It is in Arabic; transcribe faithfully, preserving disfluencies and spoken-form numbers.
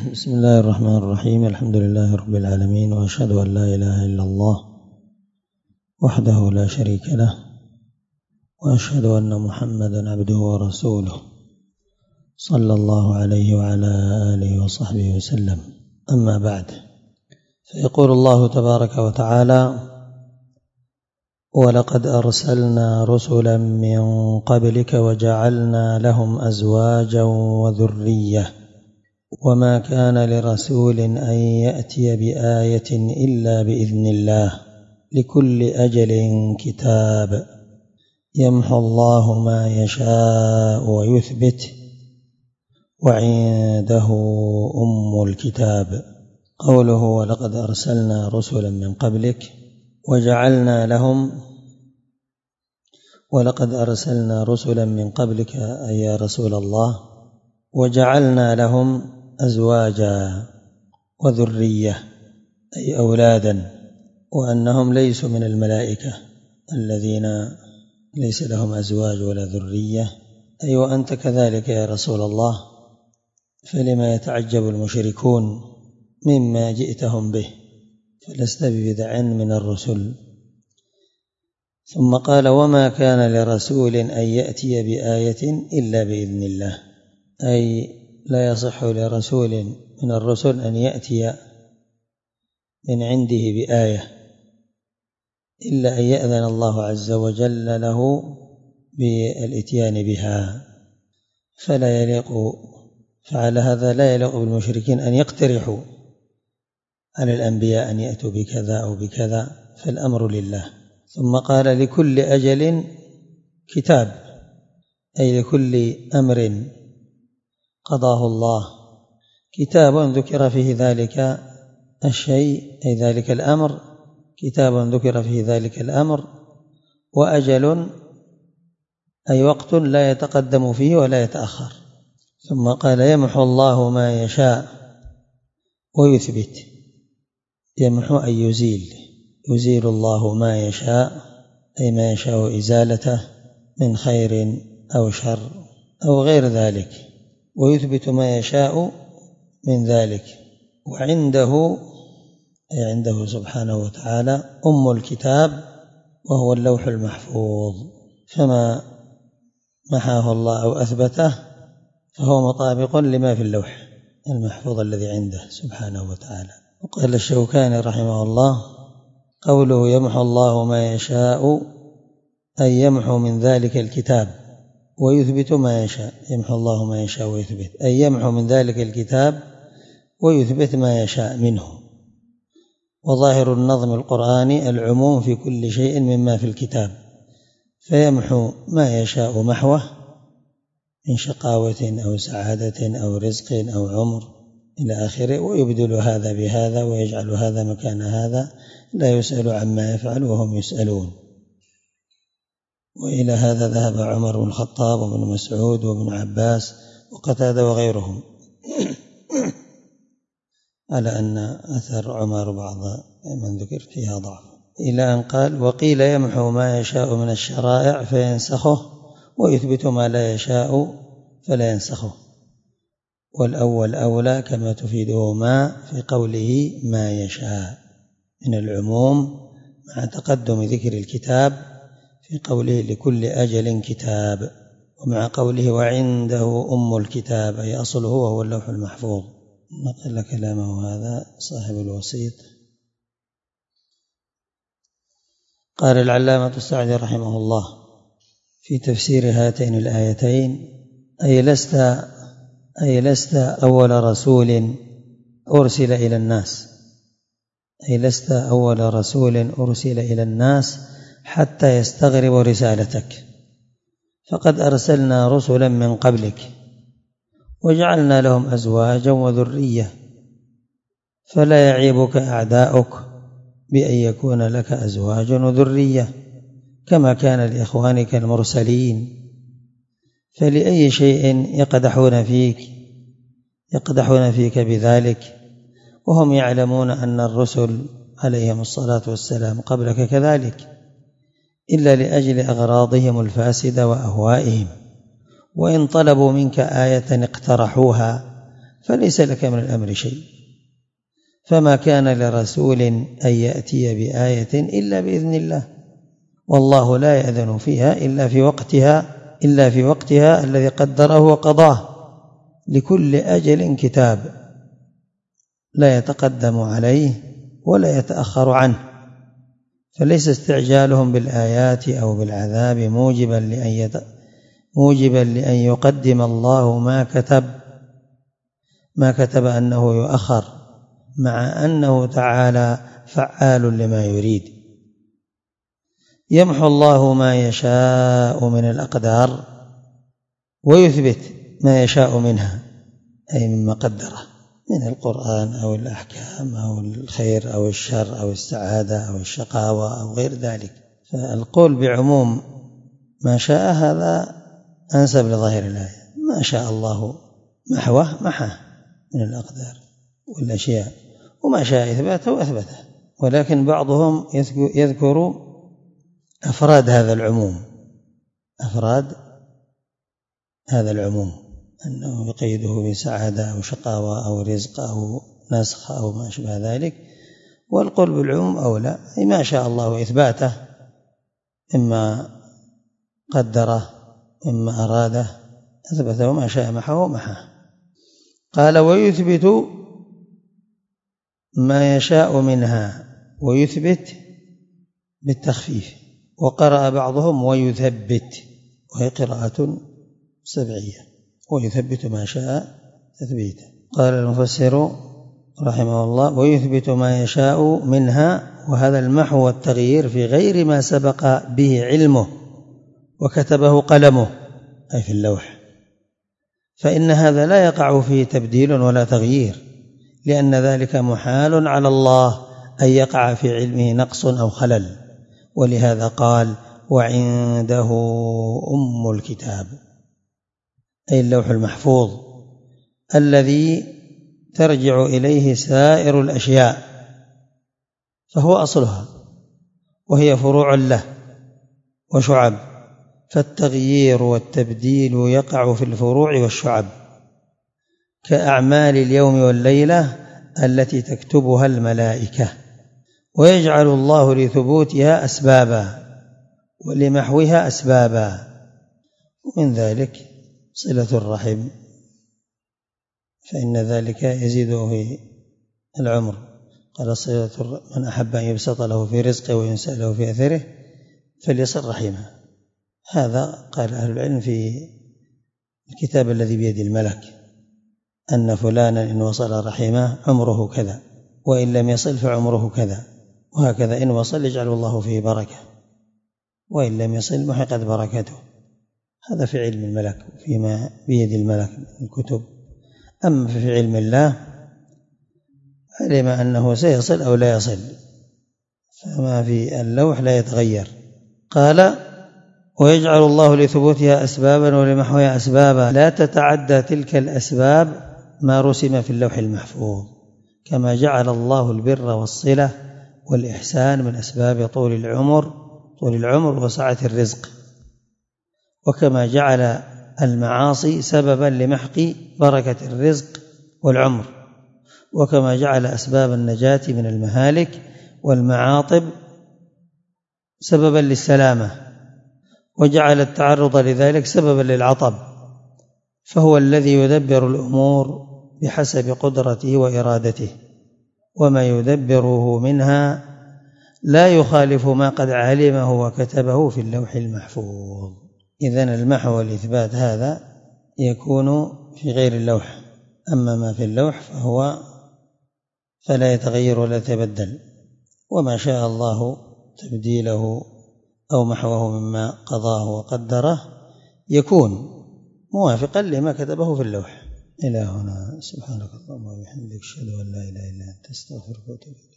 بسم الله الرحمن الرحيم. الحمد لله رب العالمين، وأشهد أن لا إله إلا الله وحده لا شريك له، وأشهد أن محمدا عبده ورسوله صلى الله عليه وعلى آله وصحبه وسلم. أما بعد، فيقول الله تبارك وتعالى: ولقد أرسلنا رسلا من قبلك وجعلنا لهم أزواجا وذرية وما كان لرسول أن يأتي بآية إلا بإذن الله لكل أجل كتاب يمحو الله ما يشاء ويثبت وعنده أم الكتاب. قوله ولقد أرسلنا رسلا من قبلك وجعلنا لهم، ولقد أرسلنا رسلا من قبلك أي يا رسول الله، وجعلنا لهم أزواجا وذرية أي أولادا، وأنهم ليسوا من الملائكة الذين ليس لهم أزواج ولا ذرية. أي وأنت كذلك يا رسول الله، فلما يتعجب المشركون مما جئتهم به، فلست ببدع من الرسل. ثم قال: وما كان لرسول أن يأتي بآية إلا بإذن الله، أي لا يصح لرسول من الرسل أن يأتي من عنده بآية إلا أن يأذن الله عز وجل له بالإتيان بها. فلا يليق فعلى هذا لا يليق بالمشركين أن يقترحوا على الأنبياء أن يأتوا بكذا أو بكذا، فالأمر لله. ثم قال: لكل أجل كتاب، أي لكل أمر قضاه الله كتاب ذكر فيه ذلك الشيء، أي ذلك الأمر، كتاب ذكر فيه ذلك الأمر، وأجل أي وقت لا يتقدم فيه ولا يتأخر. ثم قال: يمحو الله ما يشاء ويثبت. يمحو أي يزيل، يزيل الله ما يشاء، أي ما يشاء إزالته من خير أو شر أو غير ذلك، ويثبت ما يشاء من ذلك. وعنده أي عنده سبحانه وتعالى أم الكتاب، وهو اللوح المحفوظ، فما محاه الله أو أثبته فهو مطابق لما في اللوح المحفوظ الذي عنده سبحانه وتعالى. وقال الشوكاني رحمه الله: قوله يمحو الله ما يشاء أي يمحو من ذلك الكتاب ويثبت ما يشاء. يمحو الله ما يشاء ويثبت أي يمحو من ذلك الكتاب ويثبت ما يشاء منه. وظاهر النظم القرآني العموم في كل شيء مما في الكتاب، فيمحو ما يشاء محوه من شقاوة أو سعادة أو رزق أو عمر إلى آخره، ويبدل هذا بهذا ويجعل هذا مكان هذا، لا يسأل عما يفعل وهم يسألون. وإلى هذا ذهب عمر بن الخطاب وابن مسعود وابن عباس وقتادة وغيرهم على أن أثر عمر بعض من ذكر فيها ضعف، إلى أن قال: وقيل يمحو ما يشاء من الشرائع فينسخه ويثبت ما لا يشاء فلا ينسخه. والأول أولى كما تفيده ما في قوله ما يشاء من العموم، مع تقدم ذكر الكتاب في قوله لكل أجل كتاب، ومع قوله وعنده أم الكتاب أي أصله وهو اللوح المحفوظ. نقل كلامه هذا صاحب الوسيط. قال العلامة السعدي رحمه الله في تفسير هاتين الآيتين: أي لست أي لست أول رسول أرسل إلى الناس، أي لست أول رسول أرسل إلى الناس حتى يستغرب رسالتك، فقد أرسلنا رسلا من قبلك وجعلنا لهم أزواجا وذرية، فلا يعيبك أعداؤك بأن يكون لك أزواج وذرية كما كان لإخوانك المرسلين. فلأي شيء يقدحون فيك يقدحون فيك بذلك وهم يعلمون أن الرسل عليهم الصلاة والسلام قبلك كذلك، إلا لأجل أغراضهم الفاسدة وأهوائهم. وإن طلبوا منك آية اقترحوها فليس لك من الأمر شيء. فما كان لرسول أن يأتي بآية إلا بإذن الله، والله لا يأذن فيها إلا في وقتها إلا في وقتها الذي قدره وقضاه، لكل أجل كتاب لا يتقدم عليه ولا يتأخر عنه. فليس استعجالهم بالآيات أو بالعذاب موجبا لأن يت... موجبا لأن يقدم الله ما كتب ما كتب أنه يؤخر، مع أنه تعالى فعال لما يريد. يمحو الله ما يشاء من الأقدار ويثبت ما يشاء منها، أي مما قدره من القرآن أو الأحكام أو الخير أو الشر أو السعادة أو الشقاوة أو غير ذلك. فالقول بعموم ما شاء هذا أنسب لظاهر الآية. ما شاء الله محوه محاه من الأقدار والأشياء، وما شاء إثباته أثبته. ولكن بعضهم يذكر أفراد هذا العموم أفراد هذا العموم أنه يقيده بسعادة أو شقاوة أو رزق أو نسخ أو ما أشبه ذلك. والقول بالعموم أولى، ما شاء الله إثباته، إما قدره إما أراده أثبته، ما شاء محوه محاه. قال ويثبت ما يشاء منها، ويثبت بالتخفيف. وقرأ بعضهم ويثبت، وهي قراءة سبعية، ويثبت ما شاء تثبيته. قال المفسر رحمه الله ويثبت ما يشاء منها، وهذا المحو والتغيير في غير ما سبق به علمه وكتبه قلمه، أي في اللوح، فإن هذا لا يقع فيه تبديل ولا تغيير، لأن ذلك محال على الله أن يقع في علمه نقص أو خلل. ولهذا قال وعنده أم الكتاب، أي اللوح المحفوظ الذي ترجع إليه سائر الأشياء، فهو أصلها وهي فروع له وشعب. فالتغيير والتبديل يقع في الفروع والشعب، كأعمال اليوم والليلة التي تكتبها الملائكة، ويجعل الله لثبوتها أسبابا ولمحوها أسبابا. ومن ذلك صلة الرحم، فإن ذلك يزيده في العمر. قال صلة من أحب أن يبسط له في رزقه وينسأ له في أثره فليصل رحمه. هذا قال أهل العلم في الكتاب الذي بيد الملك، أن فلانا إن وصل رحمه عمره كذا، وإن لم يصل فعمره كذا، وهكذا إن وصل يجعل الله فيه بركة، وإن لم يصل محقت بركته. هذا في علم الملك فيما بيد الملك من الكتب. أما في علم الله علم أنه سيصل أو لا يصل، فما في اللوح لا يتغير. قال ويجعل الله لثبوتها أسبابا ولمحوها أسبابا لا تتعدى تلك الأسباب ما رسم في اللوح المحفوظ، كما جعل الله البر والصلة والإحسان من أسباب طول العمر طول العمر وسعة الرزق، وكما جعل المعاصي سببا لمحق بركة الرزق والعمر، وكما جعل أسباب النجاة من المهالك والمعاطب سببا للسلامة، وجعل التعرض لذلك سببا للعطب. فهو الذي يدبر الأمور بحسب قدرته وإرادته، وما يدبره منها لا يخالف ما قد علمه وكتبه في اللوح المحفوظ. إذن المحو والإثبات هذا يكون في غير اللوح، أما ما في اللوح فهو فلا يتغير ولا يتبدل، وما شاء الله تبديله أو محوه مما قضاه وقدره يكون موافقا لما كتبه في اللوح. إلى هنا، سبحانك اللهم وبحمدك، أشهد أن لا إله إلا أنت، أستغفرك وأتوب إليك.